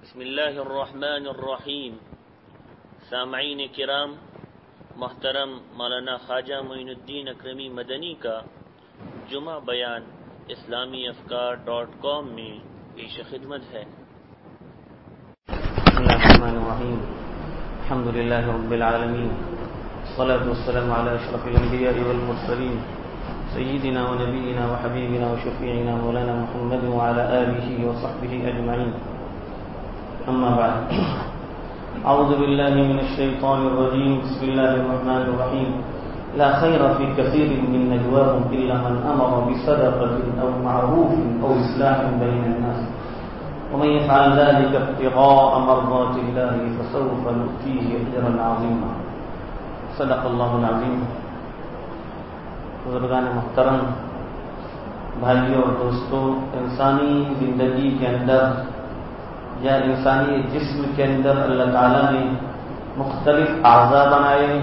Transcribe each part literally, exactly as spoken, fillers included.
بسم اللہ الرحمن الرحیم. سامعین کرام، محترم مولانا خواجہ معین الدین اکرمی مدنی کا جمعہ بیان اسلامی افکار ڈاٹ کام میں پیش خدمت ہے. بسم اللہ الرحمن الرحیم. الحمد للہ رب العالمین، والصلاة والسلام علی اشرف الانبیاء والمرسلین، سیدنا و نبینا و حبیبنا و شفیعنا مولانا محمد وعلی آلہ وصحبہ اجمعین. اما بعد، اعوذ باللہ من الشیطان الرجیم. بسم اللہ الرحمن الرحیم. لا خیر فی کثیر من نجواهم الا من امر بصدقة او معروف او اصلاح بین الناس ومن يفعل ذلك ابتغاء مرضات الله فسوف نؤتيه اجرا عظیما. صدق اللہ العظیم. بزرگان محترم، بھائیوں اور دوستوں، انسانی زندگی کے اندر یا انسانی جسم کے اندر اللہ تعالیٰ نے مختلف اعضاء بنائے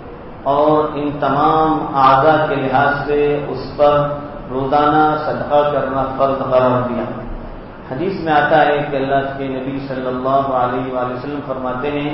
اور ان تمام اعضاء کے لحاظ سے اس پر روزانہ صدقہ کرنا فرض قرار دیا. حدیث میں آتا ہے کہ اللہ کے نبی صلی اللہ علیہ وآلہ وسلم فرماتے ہیں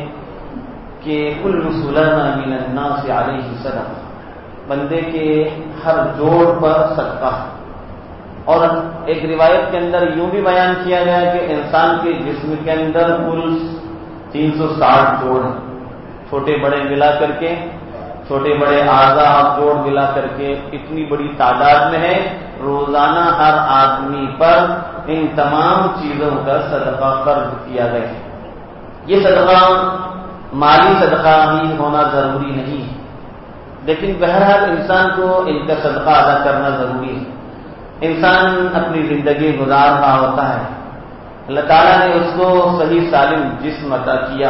کہ کل سلامہ من الناس علیہ صدقہ، بندے کے ہر جوڑ پر صدقہ. اور ایک روایت کے اندر یوں بھی بیان کیا گیا کہ انسان کے جسم کے اندر کل تین سو ساٹھ جوڑ ہیں، چھوٹے بڑے ملا کر کے، چھوٹے بڑے اعضاء جوڑ ملا کر کے اتنی بڑی تعداد میں ہے. روزانہ ہر آدمی پر ان تمام چیزوں کا صدقہ فرض کیا گیا ہے. یہ صدقہ مالی صدقہ ہی ہونا ضروری نہیں، لیکن بہرحال انسان کو ان کا صدقہ ادا کرنا ضروری ہے. انسان اپنی زندگی گزار رہا ہوتا ہے، اللہ تعالیٰ نے اس کو صحیح سالم جسم عطا کیا.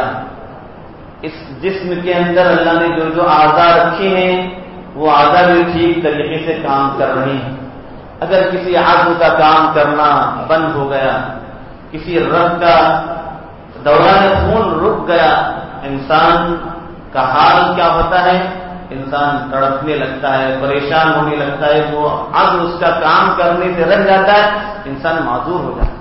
اس جسم کے اندر اللہ نے جو جو اعضاء رکھے ہیں وہ اعضاء بھی ٹھیک طریقے سے کام کر رہے ہیں. اگر کسی عضو کا کام کرنا بند ہو گیا، کسی رگ کا دوران خون رک گیا، انسان کا حال کیا ہوتا ہے؟ انسان تڑپنے لگتا ہے، پریشان ہونے لگتا ہے. وہ عضو اس کا کام کرنے سے رہ جاتا ہے، انسان معذور ہو جاتا ہے.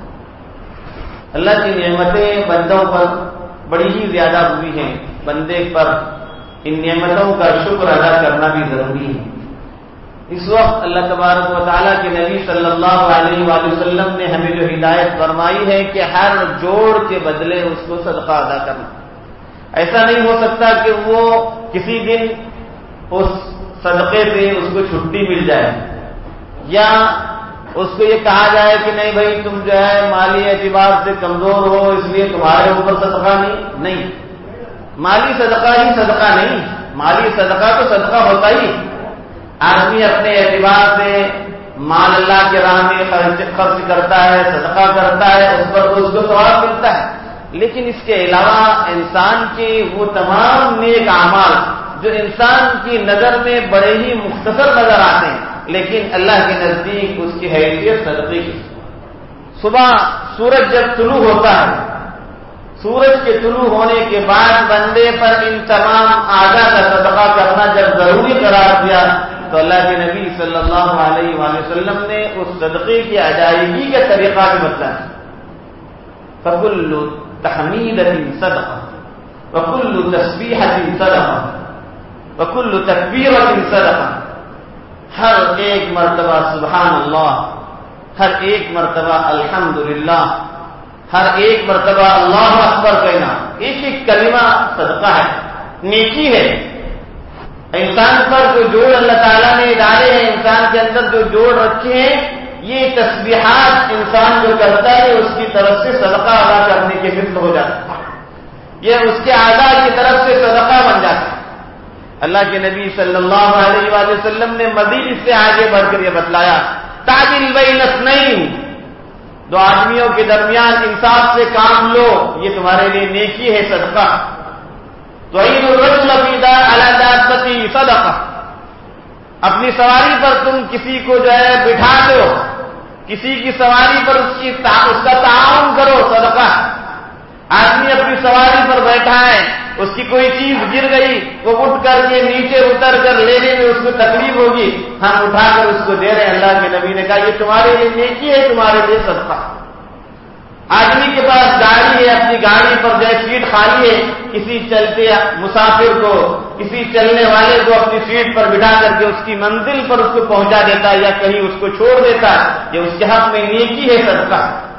اللہ کی نعمتیں بندوں پر بڑی ہی زیادہ ہوئی ہیں. بندے پر ان نعمتوں کا شکر ادا کرنا بھی ضروری ہے. اس وقت اللہ تبارک و تعالیٰ کے نبی صلی اللہ علیہ وآلہ وسلم نے ہمیں جو ہدایت فرمائی ہے کہ ہر جوڑ کے بدلے اس کو صدقہ ادا کرنا. ایسا نہیں ہو سکتا کہ وہ کسی دن اس صدقے سے اس کو چھٹی مل جائے، یا اس کو یہ کہا جائے کہ نہیں بھائی تم جو ہے مالی اعتبار سے کمزور ہو اس لیے تمہارے اوپر صدقہ نہیں. نہیں، مالی صدقہ ہی صدقہ نہیں. مالی صدقہ تو صدقہ ہوتا ہی. آدمی اپنے اعتبار سے مال اللہ کے راہ میں خرچ کرتا ہے، صدقہ کرتا ہے، اس پر اس کو ثواب ملتا ہے. لیکن اس کے علاوہ انسان کے وہ تمام نیک اعمال جو انسان کی نظر میں بڑے ہی مختصر نظر آتے ہیں، لیکن اللہ کے نزدیک اس کی حیثیت صدقے کی. صبح سورج جب طلوع ہوتا ہے، سورج کے طلوع ہونے کے بعد بندے پر ان تمام اعضاء کا صدقہ کرنا جب ضروری قرار دیا تو اللہ کے نبی صلی اللہ علیہ وآلہ وسلم نے اس صدقے کی ادائیگی کا طریقہ بھی بتایا. فکل تحمیدۃ صدقہ وکل تسبیحۃ صدقہ وکل تکبیرۃ صدقہ. ہر ایک مرتبہ سبحان اللہ، ہر ایک مرتبہ الحمدللہ، ہر ایک مرتبہ اللہ اکبر کہنا، ایک ایک کلمہ صدقہ ہے، نیکی ہے. انسان پر جو جوڑ اللہ تعالیٰ نے ڈالے ہیں، انسان کے اندر جو جوڑ رکھے ہیں، یہ تسبیحات انسان جو کرتا ہے اس کی طرف سے صدقہ ادا کرنے کے مثل ہو جاتا ہے. یہ اس کے اعضاء کی طرف سے صدقہ بن جاتا ہے. اللہ کے نبی صلی اللہ علیہ وآلہ وسلم نے مزید اس سے آگے بڑھ کر یہ بتلایا، تعدل بین اثنین، دو آدمیوں کے درمیان انصاف سے کام لو، یہ تمہارے لیے نیکی ہے، صدقہ. تعین الرجل فی علی دابته صدقہ، اپنی سواری پر تم کسی کو جو ہے بٹھا دو، کسی کی سواری پر اس کی اس کا تعاون کرو، صدقہ. آدمی اپنی سواری پر بیٹھا ہے، اس کی کوئی چیز گر گئی، وہ اٹھ کر کے نیچے اتر کر لینے میں اس کو تکلیف ہوگی، ہم اٹھا کر اس کو دے رہے ہیں. اللہ کے نبی نے کہا یہ تمہارے لیے نیکی ہے، تمہارے لیے صدقہ. آدمی کے پاس گاڑی ہے، اپنی اپنی گاڑی پر جو سیٹ خالی ہے کسی چلتے مسافر کو، کسی چلنے والے کو اپنی سیٹ پر بٹھا کر کے اس کی منزل پر اس کو پہنچا دیتا ہے یا کہیں اس کو چھوڑ دیتا ہے، یہ اس کے حق میں نیکی ہے، صدقہ۔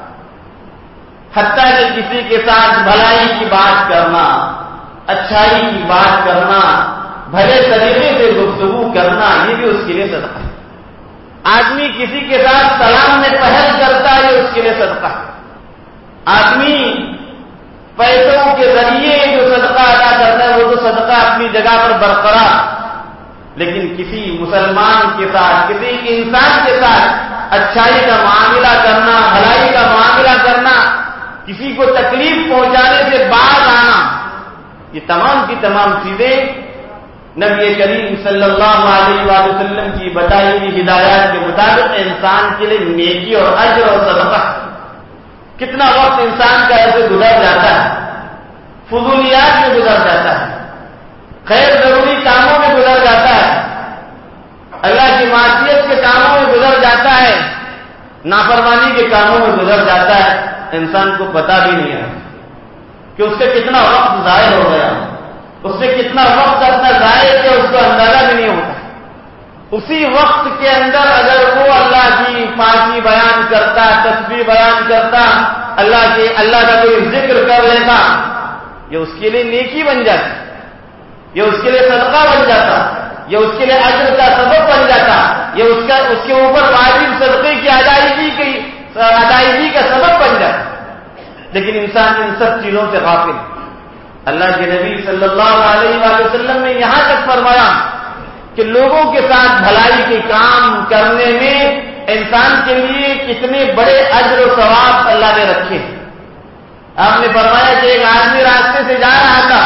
حتیٰ کہ کسی کے ساتھ بھلائی کی بات کرنا، اچھائی کی بات کرنا، بھلے طریقے سے گفتگو کرنا، یہ بھی اس کے لیے صدقہ ہے۔ آدمی کسی کے ساتھ سلام میں پہل کرتا ہے، یہ اس کے لیے صدقہ ہے۔ آدمی پیسوں کے ذریعے جو صدقہ ادا کرتا ہے وہ تو صدقہ اپنی جگہ پر برقرار، لیکن کسی مسلمان کے ساتھ، کسی انسان کے ساتھ اچھائی کا معاملہ کرنا، بھلائی کا معاملہ کرنا، کسی کو تکلیف پہنچانے سے باز آنا، یہ تمام کی تمام چیزیں نبی کریم صلی اللہ علیہ وآلہ وسلم کی بتائی ہوئی ہدایات کے مطابق انسان کے لیے نیکی اور اجر اور صدقہ۔ کتنا وقت انسان کا ایسے گزر جاتا ہے، فضولیات میں گزر جاتا ہے، غیر ضروری کاموں میں گزر جاتا ہے، اللہ کی معصیت کے کاموں میں گزر جاتا ہے، نافرمانی کے کاموں میں گزر جاتا ہے، انسان کو پتا بھی نہیں ہے کہ اس سے کتنا وقت ضائع ہو گیا، اس سے کتنا وقت اپنا ضائع کیا، اس کو اندازہ بھی نہیں ہوتا۔ اسی وقت کے اندر اگر وہ اللہ کی پاکی بیان کرتا، تسبیح بیان کرتا، اللہ کے اللہ کا کوئی ذکر کر لیتا، یہ اس کے لیے نیکی بن جاتی، یہ اس کے لیے صدقہ بن جاتا، یہ اس کے لیے اجر کا سبب بن جاتا، یہ اس کا اس کے اوپر واجب صدقے کی ادائیگی کی ادائیگی کا سبب بن جاتا۔ لیکن انسان ان سب چیزوں سے غافل ہے۔ اللہ کے نبی صلی اللہ علیہ وآلہ وسلم نے یہاں تک فرمایا کہ لوگوں کے ساتھ بھلائی کے کام کرنے میں انسان کے لیے کتنے بڑے اجر و ثواب اللہ نے رکھے۔ آپ نے فرمایا کہ ایک آدمی راستے سے جا رہا تھا،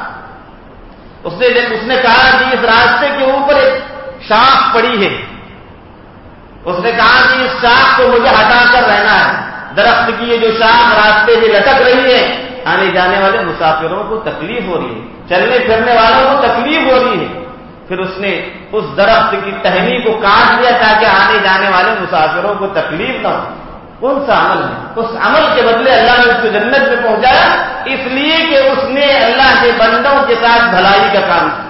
اس نے اس نے کہا کہ اس راستے کے اوپر ایک شاخ پڑی ہے، اس نے کہا کہ اس شاخ کو مجھے ہٹا کر رہنا ہے۔ درخت کی یہ جو شاخ راستے سے لٹک رہی ہے، آنے جانے والے مسافروں کو تکلیف ہو رہی ہے، چلنے پھرنے والوں کو تکلیف ہو رہی ہے۔ پھر اس نے اس درخت کی ٹہنی کو کاٹ دیا تاکہ آنے جانے والے مسافروں کو تکلیف نہ ہو۔ کون سا عمل ہے؟ اس عمل کے بدلے اللہ نے اس کو جنت میں پہنچایا، اس لیے کہ اس نے اللہ کے بندوں کے ساتھ بھلائی کا کام کیا۔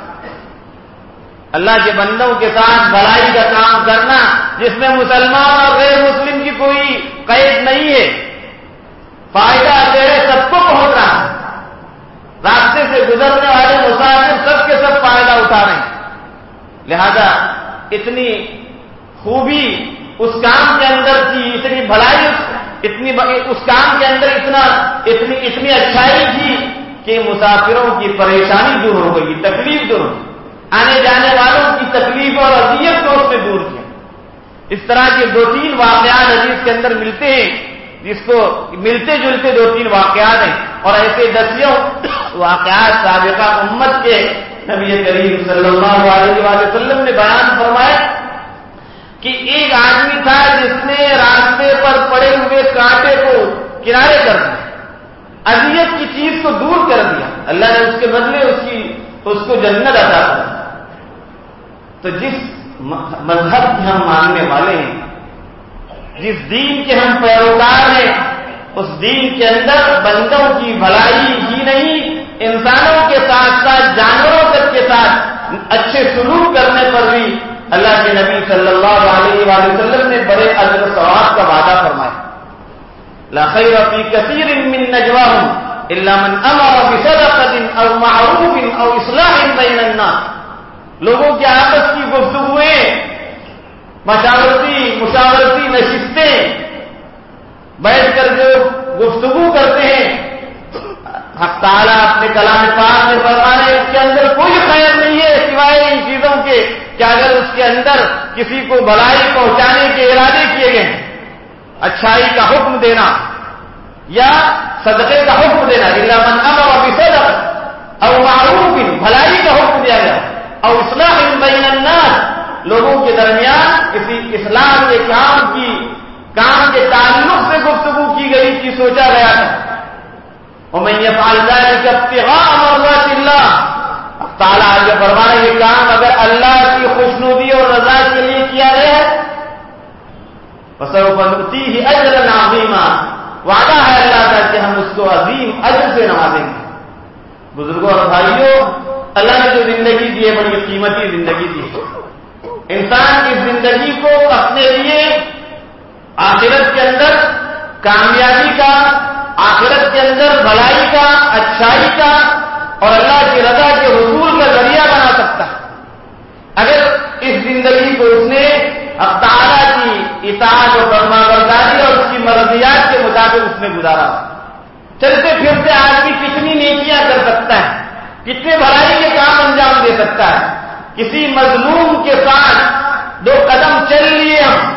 اللہ کے بندوں کے ساتھ بھلائی کا کام کرنا جس میں مسلمان اور غیر مسلم کی کوئی قید نہیں ہے، فائدہ تیرے سب کو پہنچ رہا ہے، راستے سے گزرنے والے مسافر سب کے سب فائدہ اٹھا رہے ہیں۔ لہذا اتنی خوبی اس کام کے اندر تھی، اتنی بھلائی اتنی اس کام کے اندر اتنا اتنی اتنی اچھائی تھی کہ مسافروں کی پریشانی دور ہو گئی، تکلیف دور ہو گئی، آنے جانے والوں کی تکلیف اور اذیت کو اس نے دور کیا۔ اس طرح کے دو تین واقعات حدیث کے اندر ملتے ہیں، جس کو ملتے جلتے دو تین واقعات ہیں، اور ایسے دسیوں واقعات سابقہ امت کے نبی کریم صلی اللہ علیہ وآلہ وسلم نے بیان فرمایا کہ ایک آدمی تھا جس نے راستے پر پڑے ہوئے کانٹے کو کنارے کر دیا، اذیت کی چیز کو دور کر دیا، اللہ نے اس کے بدلے اس کی اس کو جنت عطا کر دی۔ تو جس مذہب کے ہم ماننے والے ہیں، جس دین کے ہم پیروکار ہیں، اس دین کے اندر بندوں کی بھلائی ہی نہیں، انسانوں کے ساتھ ساتھ جانوروں تک کے ساتھ اچھے سلوک کرنے پر بھی اللہ کے نبی صلی اللہ علیہ وآلہ وسلم نے بڑے اجر و ثواب کا وعدہ فرمایا۔ لا خیر فی کثیر من نجواہم الا من امر بصدقۃ او معروف او اصلاح بین الناس۔ لوگوں کے آپس کی گفتگویں، مشاورتی مشاورتی نشستیں، بیٹھ کر جو گفتگو کرتے ہیں، حق تعالیٰ اپنے کلام پاک میں فرمانے اس کے اندر کوئی خیر نہیں ہے سوائے ان چیزوں کے کہ اگر اس کے اندر کسی کو بھلائی پہنچانے کے ارادے کیے گئے ہیں، اچھائی کا حکم دینا یا صدقے کا حکم دینا، الا من امر بصدقۃ او معروف، بھلائی کا حکم دیا گیا، او اصلاح بین الناس، لوگوں کے درمیان کسی اصلاح کے کام کی کام کے تعلق سے گفتگو کی گئی تھی، سوچا گیا تھا۔ ومن يفعل ذلك ابتغاء مرضات الله، تعالیٰ آگے فرما رہے یہ کام اگر اللہ کی خوشنودی اور رضا کے لیے کیا گیا ہے، فسوف نؤتیہ اجرا عظیما، وعدہ ہے اللہ کا کہ ہم اس کو عظیم اجر بزرگوں اور بھائیوں، اللہ نے جو زندگی دی ہے بڑی قیمتی زندگی دی ہے. انسان اس زندگی کو اپنے لیے آخرت کے اندر کامیابی کا، آخرت کے اندر بھلائی کا، اچھائی کا اور اللہ کی رضا کے حصول کا ذریعہ بنا سکتا ہے. اگر اس زندگی کو اس نے اب تعالیٰ کی اطاعت و فرما برداری اور اس کی مرضیات کے مطابق اس نے گزارا. چلتے پھرتے آدمی کتنی نیکیاں کر سکتا ہے، کتنے بھلائی کے کام انجام دے سکتا ہے. کسی مظلوم کے ساتھ دو قدم چل لیے ہم،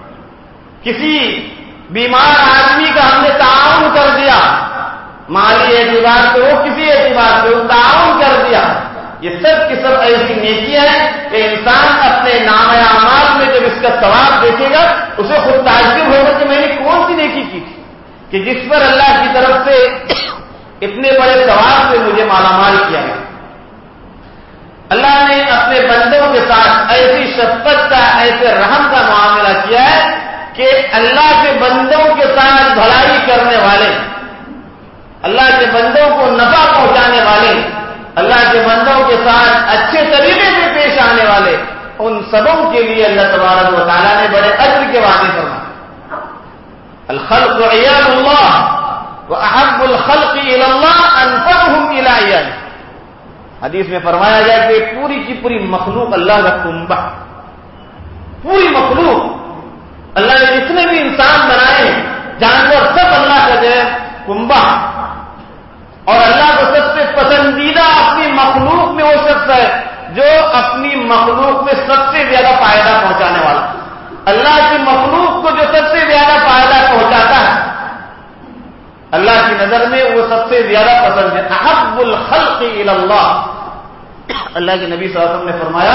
کسی بیمار آدمی کا ہم نے تعاون کر دیا، مالی اعتبار سے ہو کسی اعتبار سے تعاون کر دیا، یہ سب کی سب ایسی نیکیاں ہیں کہ انسان اپنے نام اعمال میں جب اس کا ثواب دیکھے گا اسے خود تعجب ہوگا کہ میں نے کون سی نیکی کی تھی کہ جس پر اللہ کی طرف سے اتنے بڑے ثواب سے مجھے مالا مال کیا ہے. اللہ نے اپنے بندوں کے ساتھ ایسی شفقت کا، ایسے رحم کا معاملہ کیا ہے کہ اللہ کے بندوں کے ساتھ بھلائی کرنے والے، اللہ کے بندوں کو نفع پہنچانے والے، اللہ کے بندوں کے ساتھ اچھے طریقے سے پیش آنے والے، ان سبوں کے لیے اللہ تبارک و تعالیٰ نے بڑے اجر کے وعدے فرمائے. الخلق عیال اللہ واحب الخلق الی اللہ انفعهم الی عیاله. حدیث میں فرمایا گیا کہ پوری کی پوری مخلوق اللہ کا کنبہ، پوری مخلوق اللہ نے جتنے بھی انسان بنائے ہیں، جانور سب اللہ کا جو ہے کنبہ، اور اللہ کو سب سے پسندیدہ اپنی مخلوق میں وہ شخص ہے جو اپنی مخلوق میں سب سے زیادہ فائدہ پہنچانے والا. اللہ کی مخلوق کو جو سب سے زیادہ فائدہ پہنچاتا ہے اللہ کی نظر میں وہ سب سے زیادہ پسند ہے. احب الخلق الی اللہ. اللہ کے نبی صلی اللہ علیہ وسلم نے فرمایا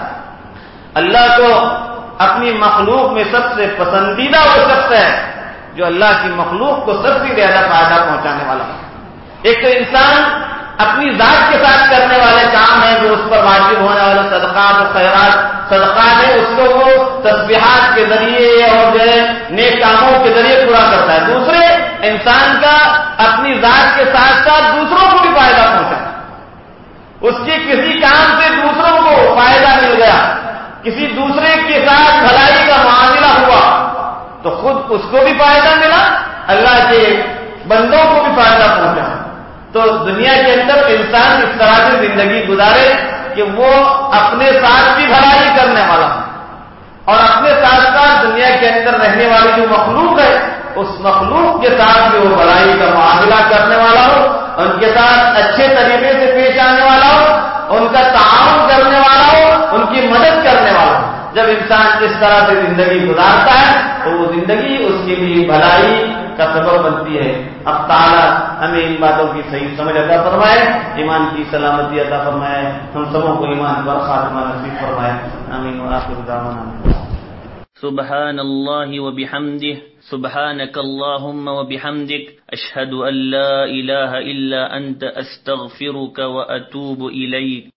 اللہ کو اپنی مخلوق میں سب سے پسندیدہ وہ شخص ہے جو اللہ کی مخلوق کو سب سے زیادہ فائدہ پہنچانے والا ہے. ایک تو انسان اپنی ذات کے ساتھ کرنے والے کام ہیں جو اس پر واجب ہونے والے صدقات و خیرات صدقات ہیں، اس کو وہ تسبیحات کے ذریعے اور جو ہے نیک کاموں کے ذریعے پورا کرتا ہے. دوسرے انسان کا اپنی ذات کے ساتھ ساتھ دوسروں کو بھی فائدہ پہنچا، اس کی کسی کام سے دوسروں کو فائدہ مل گیا، کسی دوسرے کے ساتھ بھلائی کا معاملہ ہوا تو خود اس کو بھی فائدہ ملا، اللہ کے بندوں کو بھی فائدہ پہنچا. تو دنیا کے اندر انسان اس طرح سے زندگی گزارے کہ وہ اپنے ساتھ بھی بھلائی کرنے والا ہو اور اپنے ساتھ ساتھ دنیا کے اندر رہنے والی جو مخلوق ہے اس مخلوق کے ساتھ بھی وہ بھلائی کا معاملہ کرنے والا ہو، ان کے ساتھ اچھے طریقے سے پیش آنے والا ہو، ان کا تعاون کرنے والا ہو، ان کی مدد کرنے والا ہو. جب انسان اس طرح سے زندگی گزارتا ہے تو وہ زندگی اس کے لیے بھلائی کا سبب بنتی ہے. اب تعالیٰ ہمیں ان باتوں کی صحیح سمجھ عطا فرمائے، ایمان کی سلامتی عطا فرمائے، ہم سبوں کو ایمان پر خاتمہ نصیب فرمائے. آمین. وآخر دعوانا سبحان اللہ وبحمدہ سبحانک اللہم وبحمدک اشہد ان لا الہ الا انت استغفرک واتوب الیک.